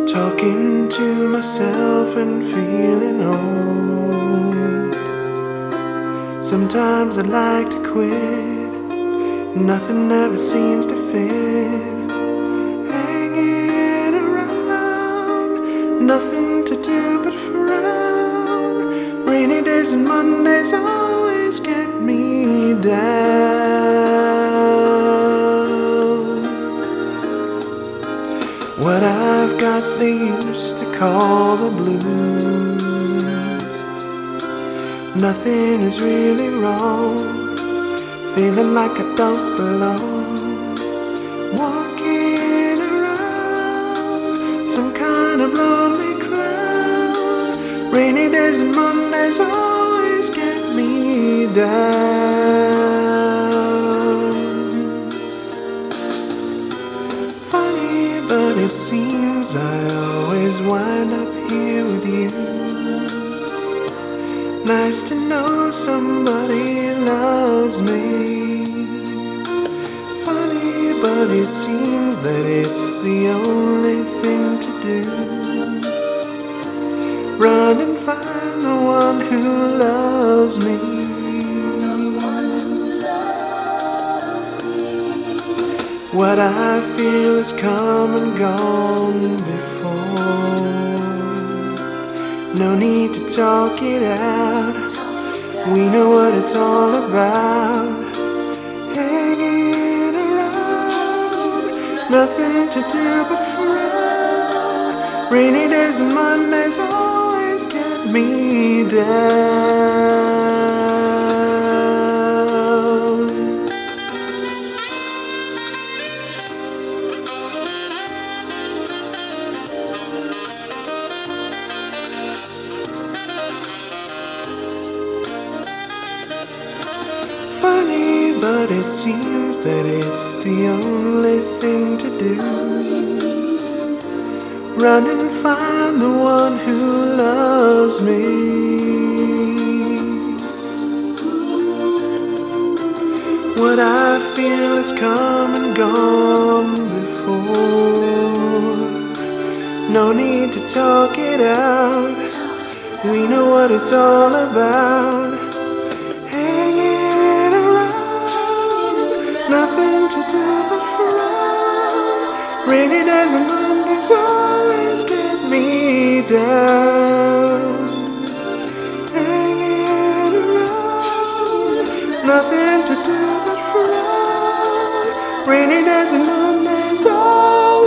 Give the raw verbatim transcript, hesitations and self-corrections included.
Talking to myself and feeling old. Sometimes I'd like to quit, nothing ever seems to fit. Hanging around, nothing to do but frown. Rainy days and Mondays always get me down. What I've got they used to call the blues. Nothing is really wrong, feeling like I don't belong. Walking around, some kind of lonely clown. Rainy days and Mondays always get me down. Funny, but it seems I always wind up here with you. Nice to know somebody loves me. Funny, but it seems that it's the only thing to do. Run and find the one who loves me. What I feel has come and gone before. No need to talk it out, we know what it's all about. Hanging around, nothing to do but frown. Rainy days and Mondays always get me down. Funny, but it seems that it's the only thing to do. Run and find the one who loves me. What I feel has come and gone before. No need to talk it out, we know what it's all about. Nothing to do but frown. Rainy days and Mondays always get me down. Hanging around, nothing to do but frown. Rainy days and Mondays always